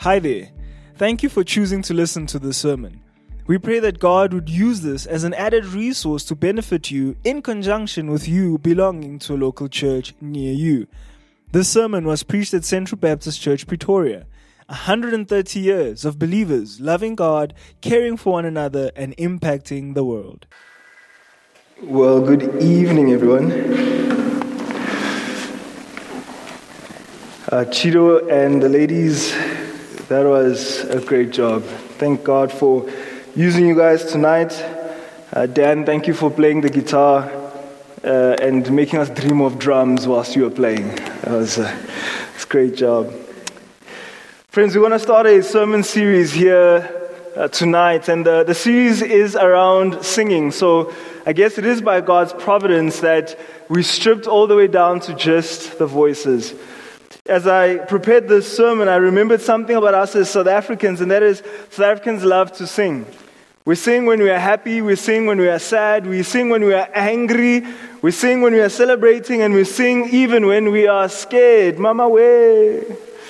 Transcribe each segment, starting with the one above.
Hi there. Thank you for choosing to listen to this sermon. We pray that God would use this as an added resource to benefit you in conjunction with you belonging to a local church near you. This sermon was preached at Central Baptist Church, Pretoria. 130 years of believers loving God, caring for one another, and impacting the world. Well, good evening, everyone. Chido and the ladies, that was a great job. Thank God for using you guys tonight. Dan, thank you for playing the guitar and making us dream of drums whilst you were playing. That was a great job. Friends, we want to start a sermon series here tonight, and the series is around singing. So I guess it is by God's providence that we stripped all the way down to just the voices. As I prepared this sermon, I remembered something about us as South Africans, and that is South Africans love to sing. We sing when we are happy, we sing when we are sad, we sing when we are angry, we sing when we are celebrating, and we sing even when we are scared. Mama way.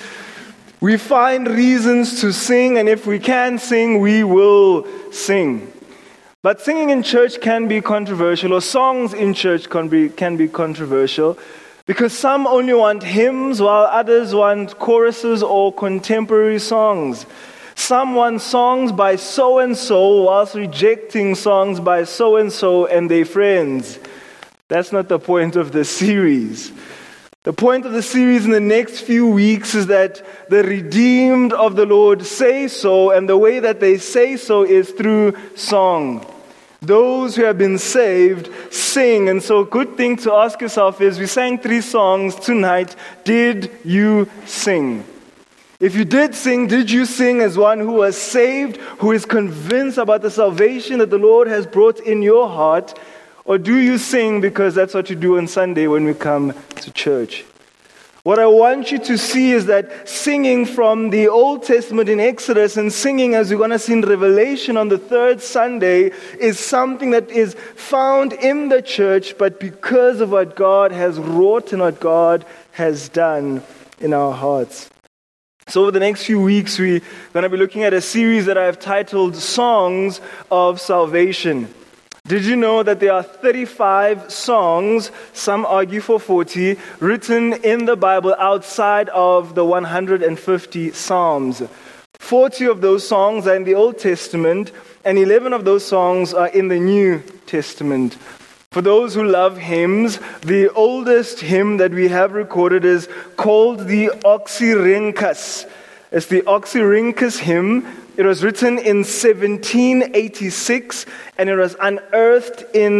We find reasons to sing, and if we can sing, we will sing. But singing in church can be controversial, or songs in church can be controversial, because some only want hymns while others want choruses or contemporary songs. Some want songs by so-and-so whilst rejecting songs by so-and-so and their friends. That's not the point of the series. The point of the series in the next few weeks is that the redeemed of the Lord say so, and the way that they say so is through song. Those who have been saved sing. And so a good thing to ask yourself is, we sang 3 songs tonight. Did you sing? If you did sing, did you sing as one who was saved, who is convinced about the salvation that the Lord has brought in your heart? Or do you sing because that's what you do on Sunday when we come to church? What I want you to see is that singing from the Old Testament in Exodus and singing as we're going to see in Revelation on the 3rd Sunday is something that is found in the church, but because of what God has wrought and what God has done in our hearts. So over the next few weeks, we're going to be looking at a series that I've titled Songs of Salvation. Did you know that there are 35 songs, some argue for 40, written in the Bible outside of the 150 Psalms? 40 of those songs are in the Old Testament, and 11 of those songs are in the New Testament. For those who love hymns, the oldest hymn that we have recorded is called the Oxyrhynchus. It's the Oxyrhynchus hymn. It was written in 1786, and it was unearthed in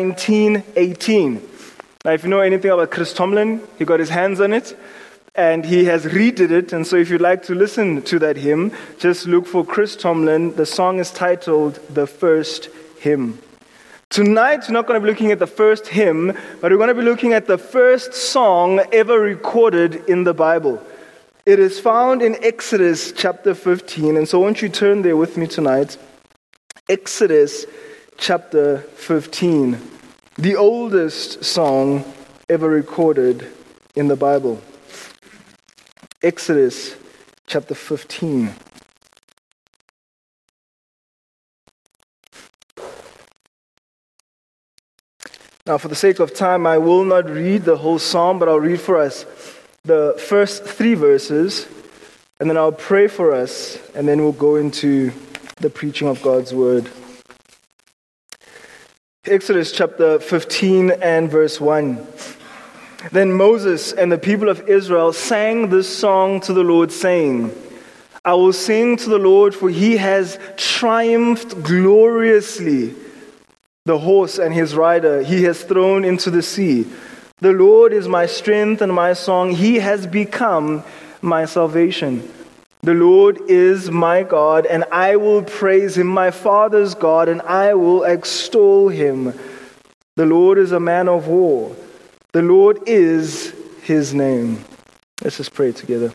1918. Now, if you know anything about Chris Tomlin, he got his hands on it, and he has redid it. And so if you'd like to listen to that hymn, just look for Chris Tomlin. The song is titled The First Hymn. Tonight, we're not going to be looking at the first hymn, but we're going to be looking at the first song ever recorded in the Bible. It is found in Exodus chapter 15, and so won't you turn there with me tonight? Exodus chapter 15, the oldest song ever recorded in the Bible. Exodus chapter 15. Now, for the sake of time, I will not read the whole psalm, but I'll read for us the first 3 verses, and then I'll pray for us, and then we'll go into the preaching of God's word. Exodus chapter 15 and verse 1. Then Moses and the people of Israel sang this song to the Lord, saying, I will sing to the Lord, for he has triumphed gloriously. The horse and his rider he has thrown into the sea. The Lord is my strength and my song. He has become my salvation. The Lord is my God, and I will praise him, my father's God, and I will extol him. The Lord is a man of war. The Lord is his name. Let's just pray together.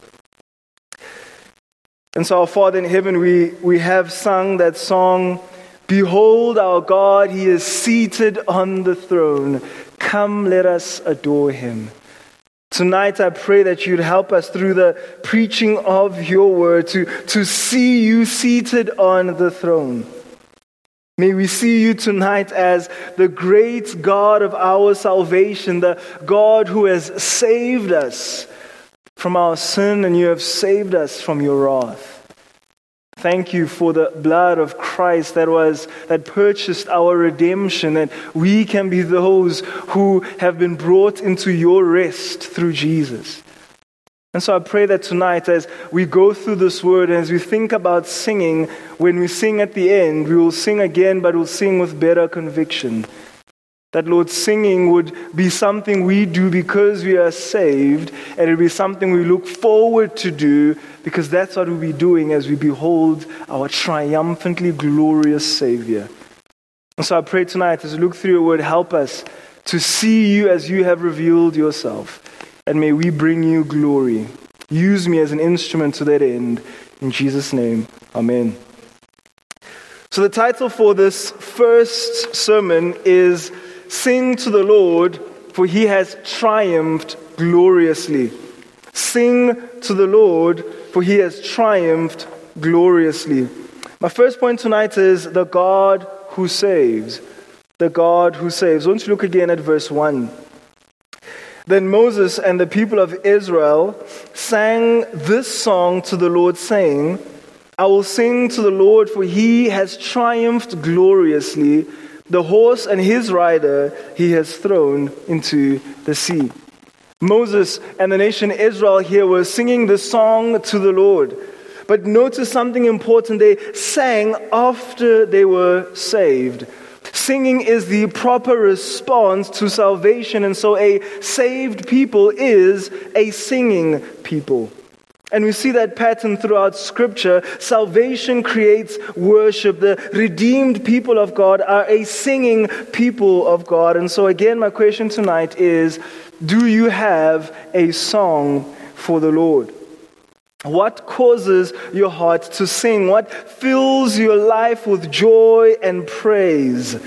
And so, our Father in heaven, we have sung that song, Behold our God, he is seated on the throne. Come, let us adore him. Tonight I pray that you'd help us through the preaching of your word to see you seated on the throne. May we see you tonight as the great God of our salvation, the God who has saved us from our sin, and you have saved us from your wrath. Thank you for the blood of Christ that purchased our redemption, and we can be those who have been brought into your rest through Jesus. And so I pray that tonight, as we go through this word, and as we think about singing, when we sing at the end, we will sing again, but we'll sing with better conviction. That, Lord, singing would be something we do because we are saved, and it would be something we look forward to do because that's what we'll be doing as we behold our triumphantly glorious Savior. And so I pray tonight, as we look through your word, help us to see you as you have revealed yourself. And may we bring you glory. Use me as an instrument to that end. In Jesus' name, amen. So the title for this first sermon is Sing to the Lord, for he has triumphed gloriously. Sing to the Lord, for he has triumphed gloriously. My first point tonight is the God who saves. The God who saves. Won't you look again at verse 1? Then Moses and the people of Israel sang this song to the Lord, saying, I will sing to the Lord, for he has triumphed gloriously. The horse and his rider he has thrown into the sea. Moses and the nation Israel here were singing the song to the Lord. But notice something important. They sang after they were saved. Singing is the proper response to salvation, and so a saved people is a singing people. And we see that pattern throughout Scripture. Salvation creates worship. The redeemed people of God are a singing people of God. And so again, my question tonight is, do you have a song for the Lord? What causes your heart to sing? What fills your life with joy and praise?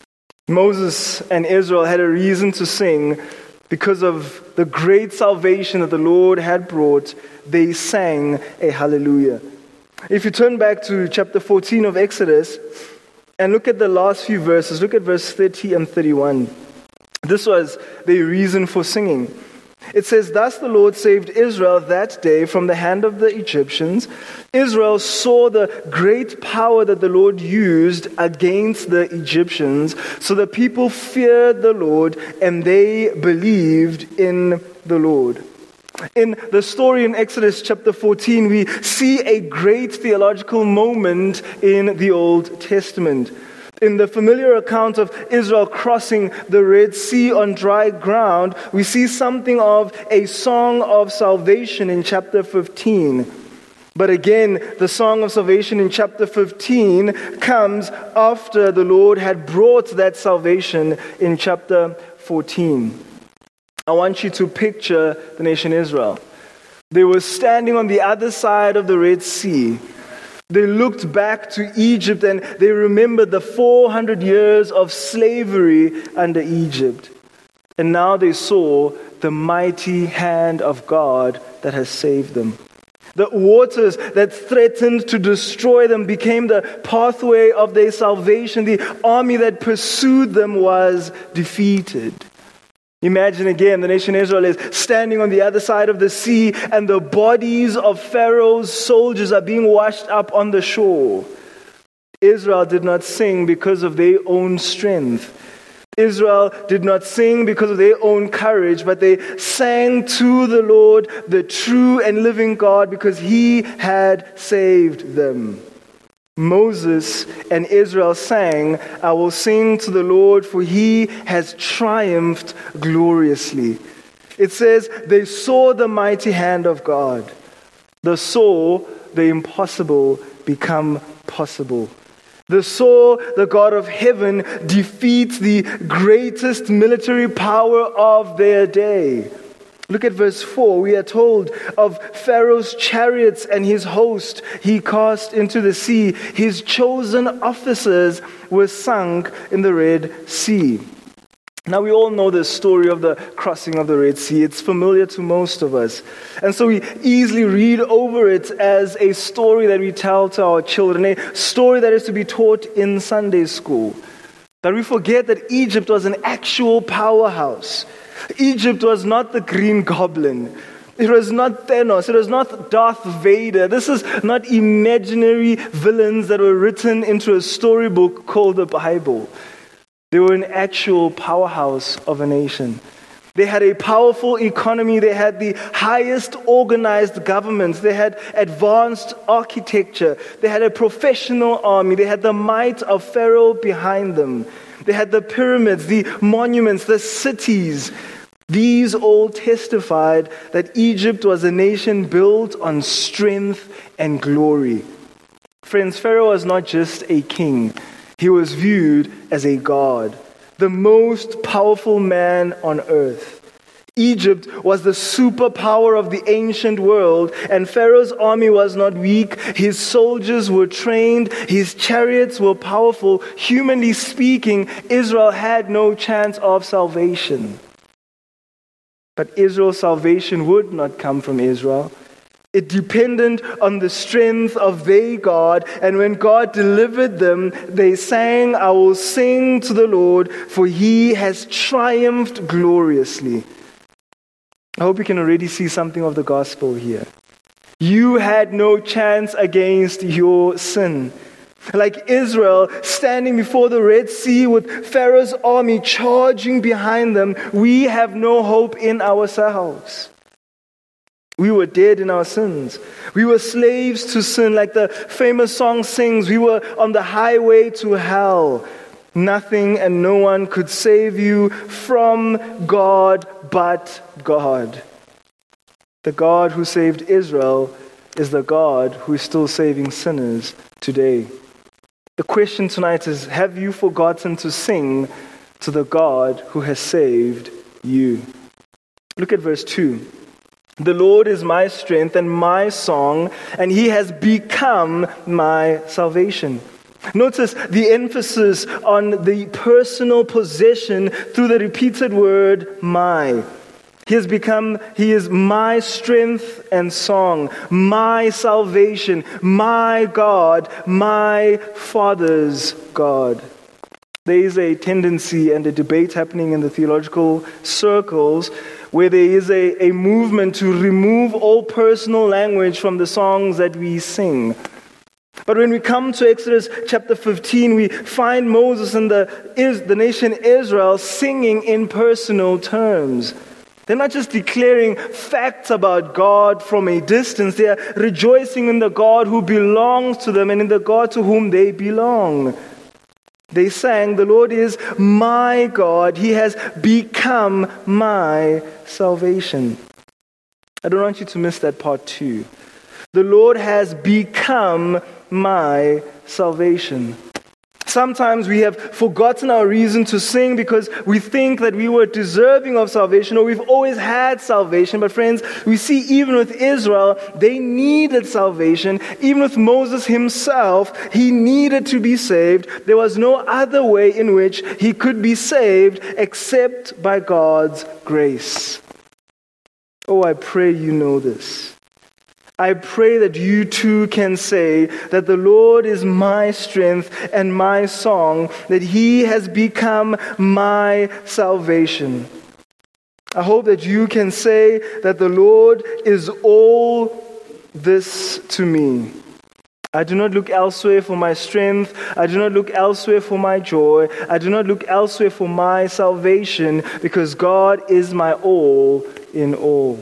Moses and Israel had a reason to sing because of the great salvation that the Lord had brought. They sang a hallelujah. If you turn back to chapter 14 of Exodus and look at the last few verses, look at verse 30 and 31. This was the reason for singing. It says, Thus the Lord saved Israel that day from the hand of the Egyptians. Israel saw the great power that the Lord used against the Egyptians. So the people feared the Lord and they believed in the Lord. In the story in Exodus chapter 14, we see a great theological moment in the Old Testament. In the familiar account of Israel crossing the Red Sea on dry ground, we see something of a song of salvation in chapter 15. But again, the song of salvation in chapter 15 comes after the Lord had brought that salvation in chapter 14. I want you to picture the nation Israel. They were standing on the other side of the Red Sea. They looked back to Egypt and they remembered the 400 years of slavery under Egypt. And now they saw the mighty hand of God that has saved them. The waters that threatened to destroy them became the pathway of their salvation. The army that pursued them was defeated. Imagine again, the nation Israel is standing on the other side of the sea and the bodies of Pharaoh's soldiers are being washed up on the shore. Israel did not sing because of their own strength. Israel did not sing because of their own courage, but they sang to the Lord, the true and living God, because He had saved them. Moses and Israel sang, I will sing to the Lord, for He has triumphed gloriously. It says, they saw the mighty hand of God. They saw the impossible become possible. They saw the God of heaven defeat the greatest military power of their day. Look at verse 4. We are told of Pharaoh's chariots and his host he cast into the sea. His chosen officers were sunk in the Red Sea. Now, we all know the story of the crossing of the Red Sea. It's familiar to most of us. And so we easily read over it as a story that we tell to our children, a story that is to be taught in Sunday school. But we forget that Egypt was an actual powerhouse. Egypt was not the Green Goblin. It was not Thanos. It was not Darth Vader. This is not imaginary villains that were written into a storybook called the Bible. They were an actual powerhouse of a nation. They had a powerful economy. They had the highest organized governments. They had advanced architecture. They had a professional army. They had the might of Pharaoh behind them. They had the pyramids, the monuments, the cities. These all testified that Egypt was a nation built on strength and glory. Friends, Pharaoh was not just a king. He was viewed as a god, the most powerful man on earth. Egypt was the superpower of the ancient world, and Pharaoh's army was not weak. His soldiers were trained. His chariots were powerful. Humanly speaking, Israel had no chance of salvation. But Israel's salvation would not come from Israel. It depended on the strength of their God, and when God delivered them, they sang, "I will sing to the Lord, for he has triumphed gloriously." I hope you can already see something of the gospel here. You had no chance against your sin. Like Israel standing before the Red Sea with Pharaoh's army charging behind them, we have no hope in ourselves. We were dead in our sins. We were slaves to sin, like the famous song sings. We were on the highway to hell. Nothing and no one could save you from God but God. The God who saved Israel is the God who is still saving sinners today. The question tonight is, have you forgotten to sing to the God who has saved you? Look at verse 2. The Lord is my strength and my song, and he has become my salvation. Notice the emphasis on the personal possession through the repeated word my. He is my strength and song, my salvation, my God, my Father's God. There is a tendency and a debate happening in the theological circles where there is a movement to remove all personal language from the songs that we sing. But when we come to Exodus chapter 15, we find Moses and the nation Israel singing in personal terms. They're not just declaring facts about God from a distance. They are rejoicing in the God who belongs to them and in the God to whom they belong. They sang, "The Lord is my God. He has become my salvation." I don't want you to miss that part too. The Lord has become my salvation. Sometimes we have forgotten our reason to sing because we think that we were deserving of salvation or we've always had salvation. But friends, we see even with Israel, they needed salvation. Even with Moses himself, he needed to be saved. There was no other way in which he could be saved except by God's grace. Oh, I pray you know this. I pray that you too can say that the Lord is my strength and my song, that he has become my salvation. I hope that you can say that the Lord is all this to me. I do not look elsewhere for my strength. I do not look elsewhere for my joy. I do not look elsewhere for my salvation, because God is my all in all.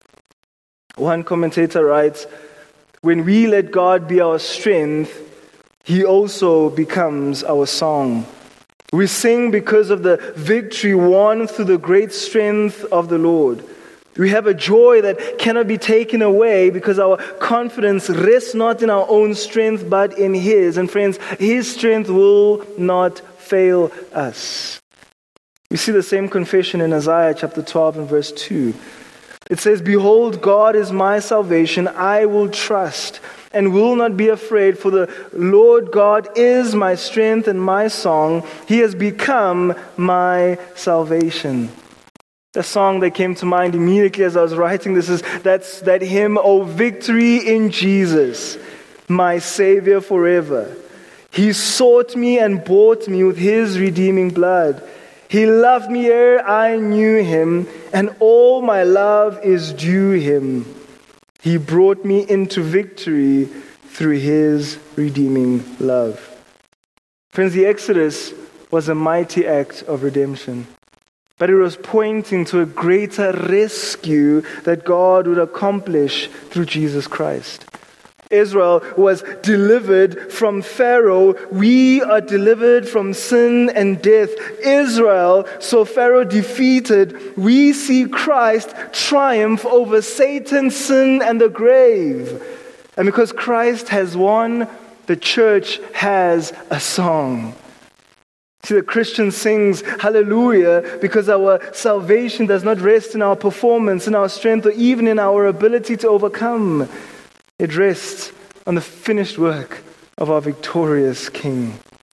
One commentator writes, when we let God be our strength, he also becomes our song. We sing because of the victory won through the great strength of the Lord. We have a joy that cannot be taken away because our confidence rests not in our own strength but in his. And friends, his strength will not fail us. We see the same confession in Isaiah chapter 12 and verse 2. It says, "Behold, God is my salvation. I will trust. and will not be afraid, for the Lord God is my strength and my song. He has become my salvation. The song that came to mind immediately as I was writing this that's that hymn, "O victory in Jesus, my Savior forever. He sought me and bought me with his redeeming blood. He loved me ere I knew him, and all my love is due him. He brought me into victory through his redeeming love." Friends, the Exodus was a mighty act of redemption, but it was pointing to a greater rescue that God would accomplish through Jesus Christ. Israel was delivered from Pharaoh. We are delivered from sin and death. Israel saw Pharaoh defeated. We see Christ triumph over Satan, sin, and the grave. And because Christ has won, the church has a song. See, the Christian sings hallelujah because our salvation does not rest in our performance, in our strength, or even in our ability to overcome. It rests on the finished work of our victorious King.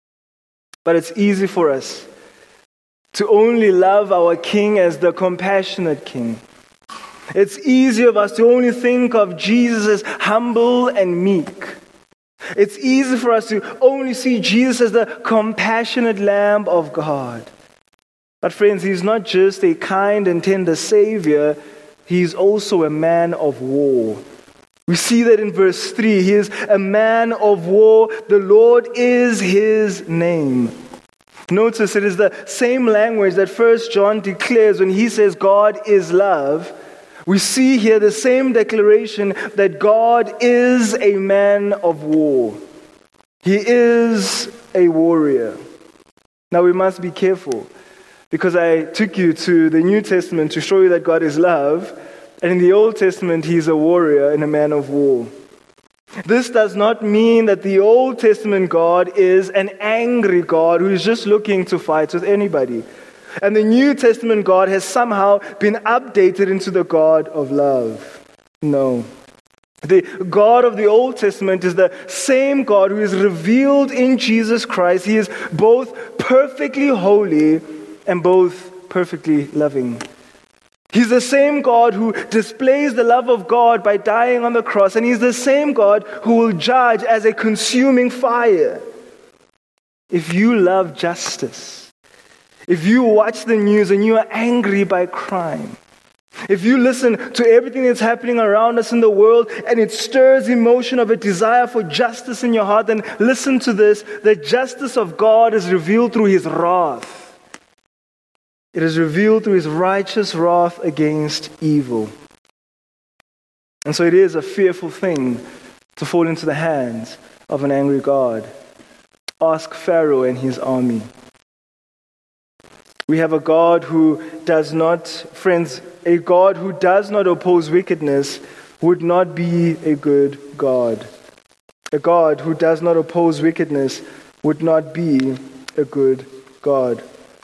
But it's easy for us to only love our King as the compassionate King. It's easy of us to only think of Jesus as humble and meek. It's easy for us to only see Jesus as the compassionate Lamb of God. But friends, he's not just a kind and tender Savior, he's also a man of war. We see that in verse 3. He is a man of war. The Lord is his name. Notice it is the same language that 1 John declares when he says God is love. We see here the same declaration that God is a man of war. He is a warrior. Now we must be careful, because I took you to the New Testament to show you that God is love. And in the Old Testament, he's a warrior and a man of war. This does not mean that the Old Testament God is an angry God who is just looking to fight with anybody. And the New Testament God has somehow been updated into the God of love. No. The God of the Old Testament is the same God who is revealed in Jesus Christ. He is both perfectly holy and both perfectly loving. He's the same God who displays the love of God by dying on the cross, and he's the same God who will judge as a consuming fire. If you love justice, if you watch the news and you are angry by crime, if you listen to everything that's happening around us in the world and it stirs emotion of a desire for justice in your heart, then listen to this: the justice of God is revealed through his wrath. It is revealed through his righteous wrath against evil. And so it is a fearful thing to fall into the hands of an angry God. Ask Pharaoh and his army. We have a God who does not, friends, a God who does not oppose wickedness would not be a good God. A God who does not oppose wickedness would not be a good God.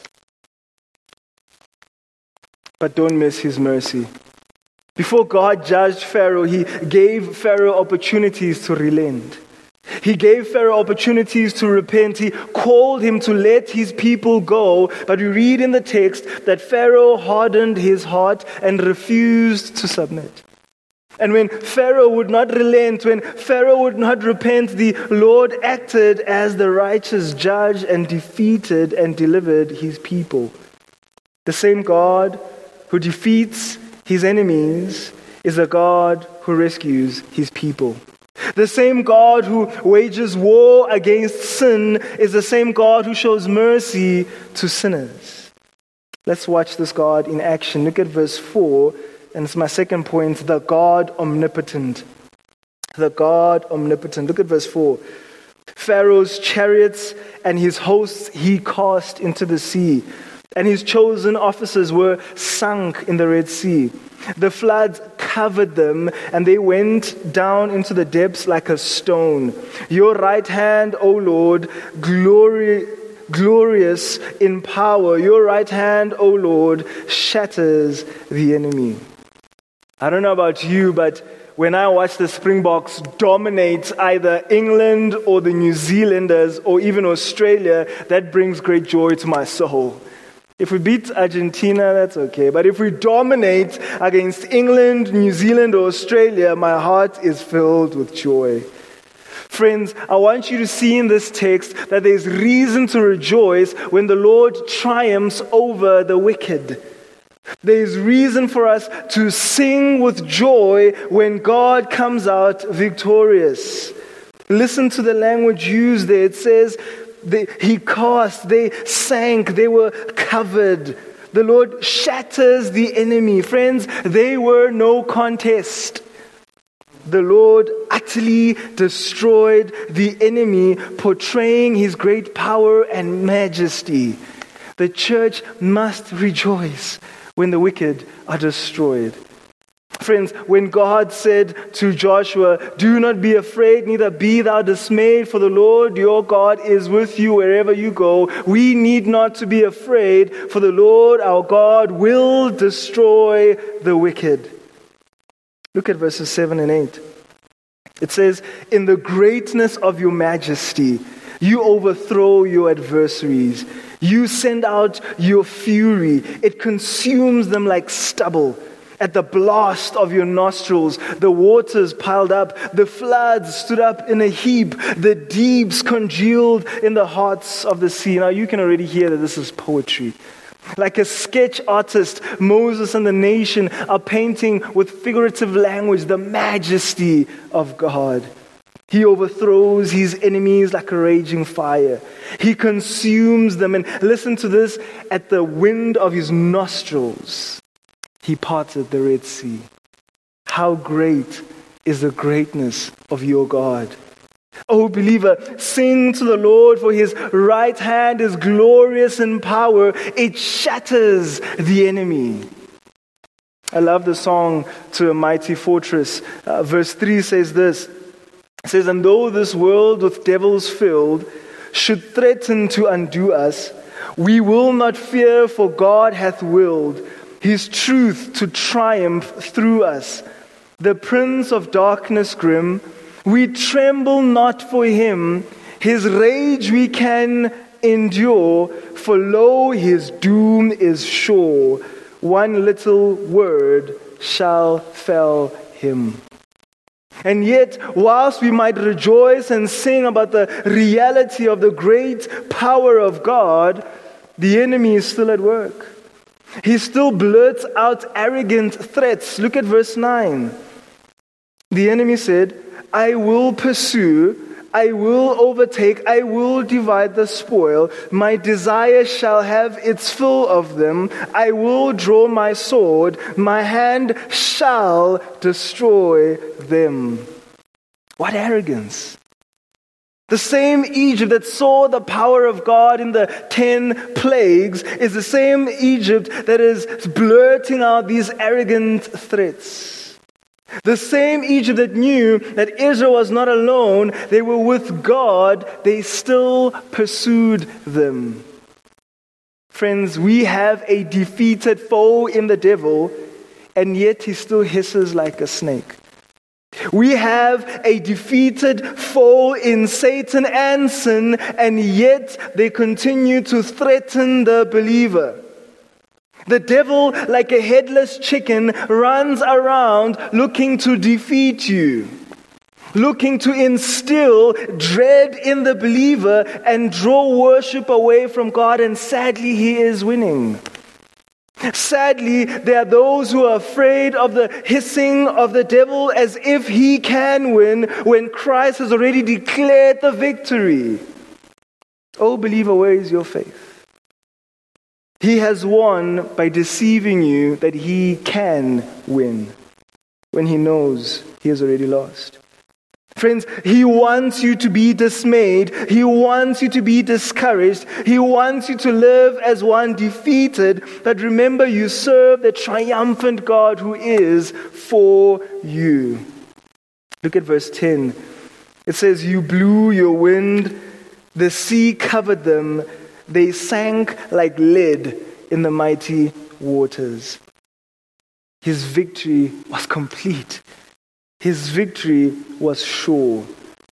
But don't miss his mercy. Before God judged Pharaoh, he gave Pharaoh opportunities to relent. He gave Pharaoh opportunities to repent. He called him to let his people go. But we read in the text that Pharaoh hardened his heart and refused to submit. And when Pharaoh would not relent, when Pharaoh would not repent, the Lord acted as the righteous judge and defeated and delivered his people. The same God who defeats his enemies is a God who rescues his people. The same God who wages war against sin is the same God who shows mercy to sinners. Let's watch this God in action. Look at verse 4, and it's my second point, the God omnipotent. The God omnipotent. Look at verse 4. Pharaoh's chariots and his hosts he cast into the sea, and his chosen officers were sunk in the Red Sea. The floods covered them, and they went down into the depths like a stone. Your right hand, O Lord, glorious in power. Your right hand, O Lord, shatters the enemy. I don't know about you, but when I watch the Springboks dominate either England or the New Zealanders or even Australia, that brings great joy to my soul. If we beat Argentina, that's okay. But if we dominate against England, New Zealand, or Australia, my heart is filled with joy. Friends, I want you to see in this text that there's reason to rejoice when the Lord triumphs over the wicked. There's reason for us to sing with joy when God comes out victorious. Listen to the language used there. It says, He cast, they sank, they were covered. The Lord shatters the enemy. Friends, they were no contest. The Lord utterly destroyed the enemy, portraying His great power and majesty. The church must rejoice when the wicked are destroyed. Friends, when God said to Joshua, "Do not be afraid, neither be thou dismayed, for the Lord your God is with you wherever you go," we need not to be afraid, for the Lord our God will destroy the wicked. Look at verses 7 and 8. It says, "In the greatness of your majesty, you overthrow your adversaries. You send out your fury. It consumes them like stubble. At the blast of your nostrils, the waters piled up, the floods stood up in a heap, the deeps congealed in the hearts of the sea." Now you can already hear that this is poetry. Like a sketch artist, Moses and the nation are painting with figurative language the majesty of God. He overthrows his enemies like a raging fire. He consumes them. And listen to this, at the wind of his nostrils, He parted the Red Sea. How great is the greatness of your God. Oh, believer, sing to the Lord, for His right hand is glorious in power. It shatters the enemy. I love the song "To a Mighty Fortress." Verse 3 says this. It says, "And though this world with devils filled should threaten to undo us, we will not fear, for God hath willed His truth to triumph through us. The prince of darkness grim, we tremble not for him. His rage we can endure, for lo, his doom is sure. One little word shall fell him." And yet, whilst we might rejoice and sing about the reality of the great power of God, the enemy is still at work. He still blurts out arrogant threats. Look at verse 9. The enemy said, "I will pursue, I will overtake, I will divide the spoil. My desire shall have its fill of them. I will draw my sword, my hand shall destroy them." What arrogance! The same Egypt that saw the power of God in the 10 plagues is the same Egypt that is blurting out these arrogant threats. The same Egypt that knew that Israel was not alone, they were with God, they still pursued them. Friends, we have a defeated foe in the devil, and yet he still hisses like a snake. We have a defeated foe in Satan and sin, and yet they continue to threaten the believer. The devil, like a headless chicken, runs around looking to defeat you, looking to instill dread in the believer and draw worship away from God, and sadly, he is winning. Sadly, there are those who are afraid of the hissing of the devil as if he can win when Christ has already declared the victory. Oh, believer, where is your faith? He has won by deceiving you that he can win when he knows he has already lost. Friends, he wants you to be dismayed. He wants you to be discouraged. He wants you to live as one defeated. But remember, you serve the triumphant God who is for you. Look at verse 10. It says, "You blew your wind, the sea covered them. They sank like lead in the mighty waters." His victory was complete. His victory was sure.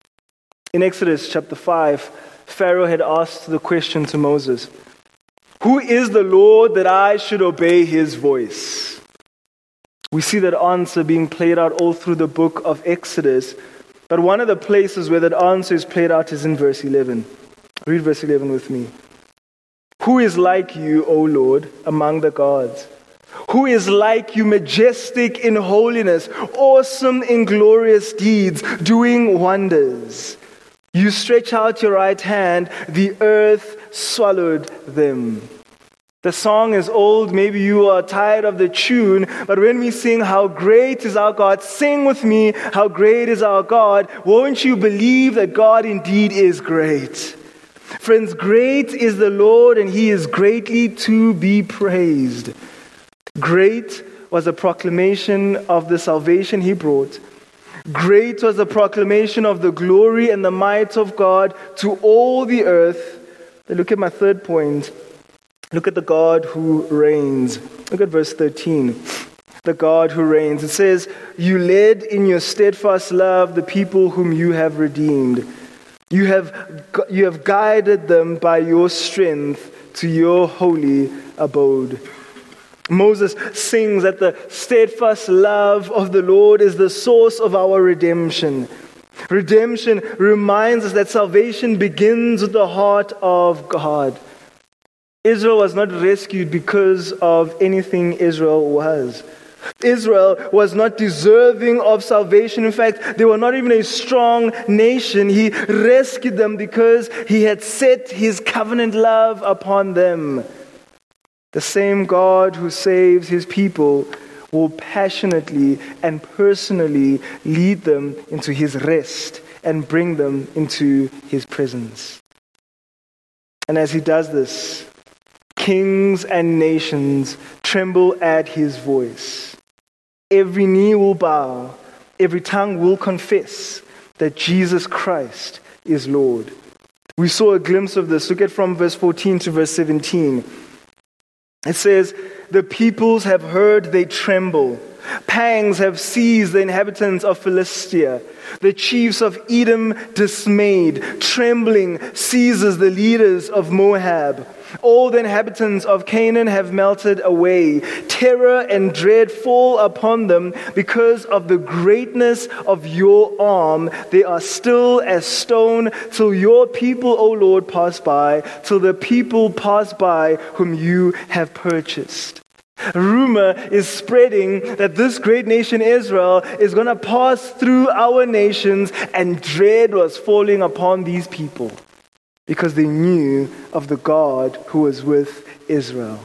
In Exodus chapter 5, Pharaoh had asked the question to Moses, "Who is the Lord that I should obey his voice?" We see that answer being played out all through the book of Exodus, but one of the places where that answer is played out is in verse 11. Read verse 11 with me. "Who is like you, O Lord, among the gods? Who is like you, majestic in holiness, awesome in glorious deeds, doing wonders? You stretch out your right hand, the earth swallowed them." The song is old, maybe you are tired of the tune, but when we sing, "How great is our God," sing with me, "How great is our God," won't you believe that God indeed is great? Friends, great is the Lord, and he is greatly to be praised. Great was the proclamation of the salvation he brought. Great was the proclamation of the glory and the might of God to all the earth. Look at my third point. Look at the God who reigns. Look at verse 13. The God who reigns. It says, "You led in your steadfast love the people whom you have redeemed. You have guided them by your strength to your holy abode." Moses sings that the steadfast love of the Lord is the source of our redemption. Redemption reminds us that salvation begins with the heart of God. Israel was not rescued because of anything Israel was. Israel was not deserving of salvation. In fact, they were not even a strong nation. He rescued them because he had set his covenant love upon them. The same God who saves his people will passionately and personally lead them into his rest and bring them into his presence. And as he does this, kings and nations tremble at his voice. Every knee will bow, every tongue will confess that Jesus Christ is Lord. We saw a glimpse of this. Look at from verse 14 to verse 17. It says, "The peoples have heard, they tremble. Pangs have seized the inhabitants of Philistia. The chiefs of Edom dismayed. Trembling seizes the leaders of Moab. All the inhabitants of Canaan have melted away. Terror and dread fall upon them because of the greatness of your arm. They are still as stone till your people, O Lord, pass by, till the people pass by whom you have purchased." Rumor is spreading that this great nation Israel is going to pass through our nations, and dread was falling upon these people because they knew of the God who was with Israel.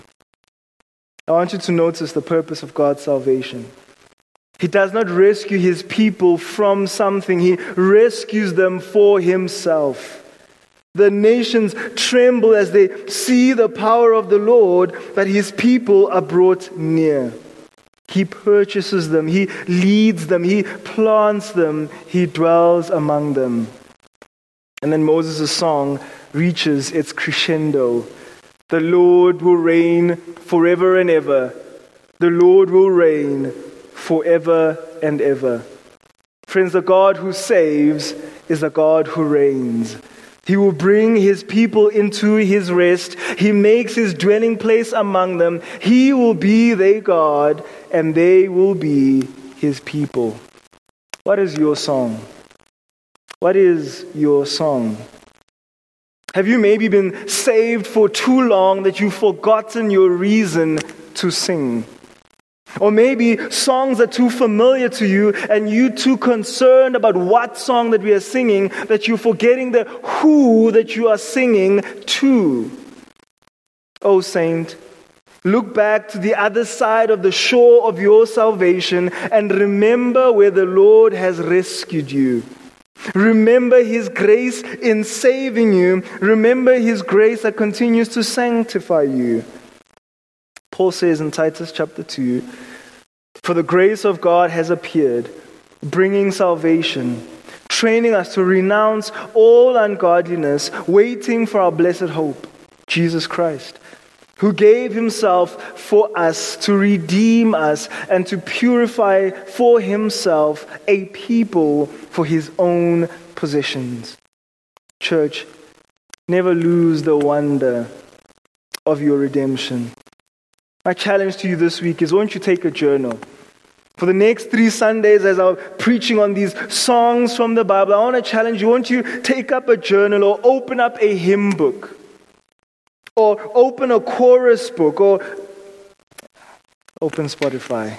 I want you to notice the purpose of God's salvation. He does not rescue his people from something. He rescues them for himself. The nations tremble as they see the power of the Lord, but his people are brought near. He purchases them. He leads them. He plants them. He dwells among them. And then Moses' song reaches its crescendo. The Lord will reign forever and ever. The Lord will reign forever and ever. Friends, the God who saves is the God who reigns. He will bring his people into his rest. He makes his dwelling place among them. He will be their God, and they will be his people. What is your song? What is your song? Have you maybe been saved for too long that you've forgotten your reason to sing? Or maybe songs are too familiar to you and you're too concerned about what song that we are singing that you're forgetting the who that you are singing to. Oh saint, look back to the other side of the shore of your salvation and remember where the Lord has rescued you. Remember his grace in saving you. Remember his grace that continues to sanctify you. Paul says in Titus chapter 2, "For the grace of God has appeared, bringing salvation, training us to renounce all ungodliness, waiting for our blessed hope, Jesus Christ, who gave himself for us to redeem us and to purify for himself a people for his own possessions. Church, never lose the wonder of your redemption. My challenge to you this week is, won't you take a journal? For the next 3 Sundays, as I'm preaching on these songs from the Bible, I want to challenge you, won't you take up a journal or open up a hymn book? Or open a chorus book, or open Spotify.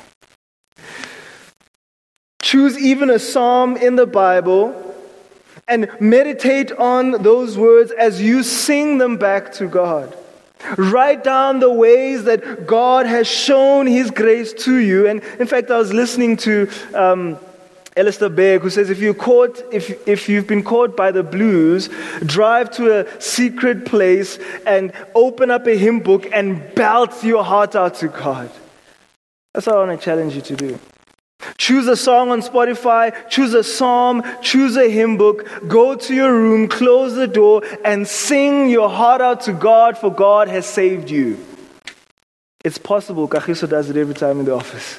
Choose even a psalm in the Bible and meditate on those words as you sing them back to God. Write down the ways that God has shown his grace to you. And in fact, I was listening to Alistair Begg, who says if you've been caught by the blues, drive to a secret place and open up a hymn book and belt your heart out to God. That's what I want to challenge you to do. Choose a song on Spotify, choose a psalm, choose a hymn book, go to your room, close the door, and sing your heart out to God, for God has saved you. It's possible. Kagiso does it every time in the office.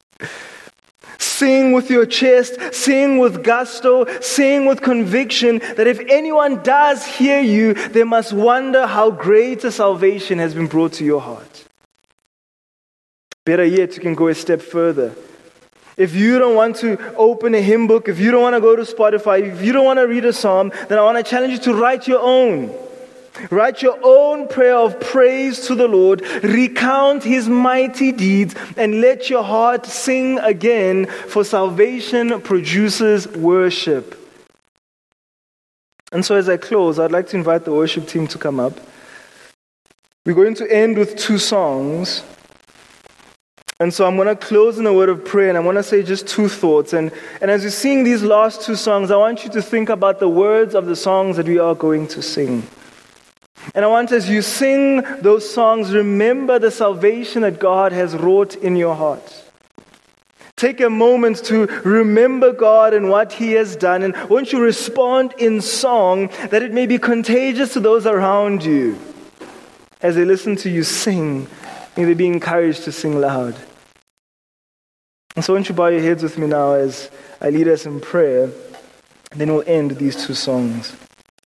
Sing with your chest, sing with gusto, sing with conviction that if anyone does hear you, they must wonder how great a salvation has been brought to your heart. Better yet, you can go a step further. If you don't want to open a hymn book, if you don't want to go to Spotify, if you don't want to read a psalm, then I want to challenge you to write your own. Write your own prayer of praise to the Lord, recount his mighty deeds, and let your heart sing again, for salvation produces worship. And so as I close, I'd like to invite the worship team to come up. We're going to end with 2 songs. And so I'm going to close in a word of prayer, and I want to say just 2 thoughts. And as you sing these last 2 songs, I want you to think about the words of the songs that we are going to sing. And I want, as you sing those songs, remember the salvation that God has wrought in your heart. Take a moment to remember God and what he has done. And won't you respond in song, that it may be contagious to those around you. As they listen to you sing, may they be encouraged to sing loud. And so won't you bow your heads with me now as I lead us in prayer, and then we'll end these 2 songs.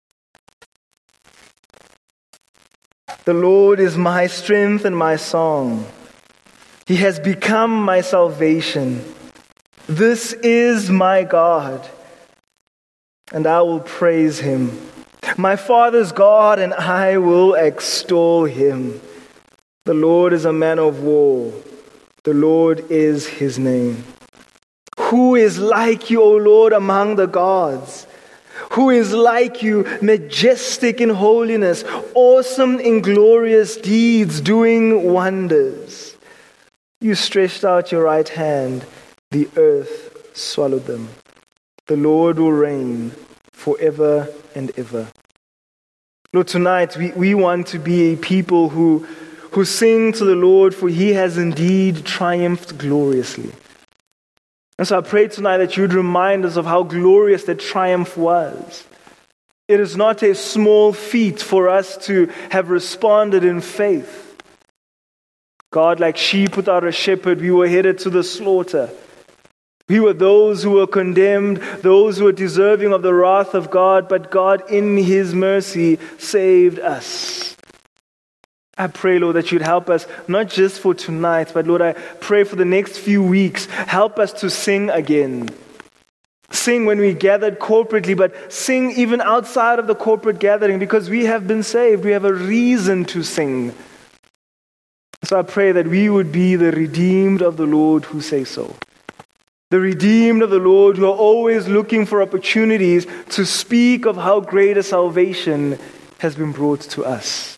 The Lord is my strength and my song. He has become my salvation. This is my God, and I will praise him. My Father's God, and I will extol him. The Lord is a man of war. The Lord is his name. Who is like you, O Lord, among the gods? Who is like you, majestic in holiness, awesome in glorious deeds, doing wonders? You stretched out your right hand, the earth swallowed them. The Lord will reign forever and ever. Lord, tonight we want to be a people who sing to the Lord, for he has indeed triumphed gloriously. And so I pray tonight that you'd remind us of how glorious that triumph was. It is not a small feat for us to have responded in faith. God, like sheep without a shepherd, we were headed to the slaughter. We were those who were condemned, those who were deserving of the wrath of God, but God in his mercy saved us. I pray, Lord, that you'd help us, not just for tonight, but Lord, I pray for the next few weeks, help us to sing again. Sing when we gathered corporately, but sing even outside of the corporate gathering, because we have been saved. We have a reason to sing. So I pray that we would be the redeemed of the Lord who say so. The redeemed of the Lord who are always looking for opportunities to speak of how great a salvation has been brought to us.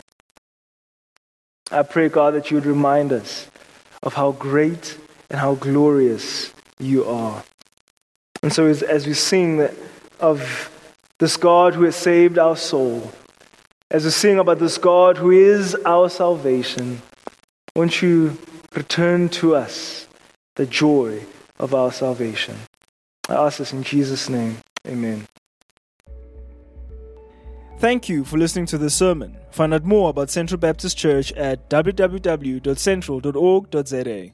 I pray, God, that you would remind us of how great and how glorious you are. And so as we sing of this God who has saved our soul, as we sing about this God who is our salvation, won't you return to us the joy of our salvation? I ask this in Jesus' name. Amen. Thank you for listening to this sermon. Find out more about Central Baptist Church at www.central.org.za.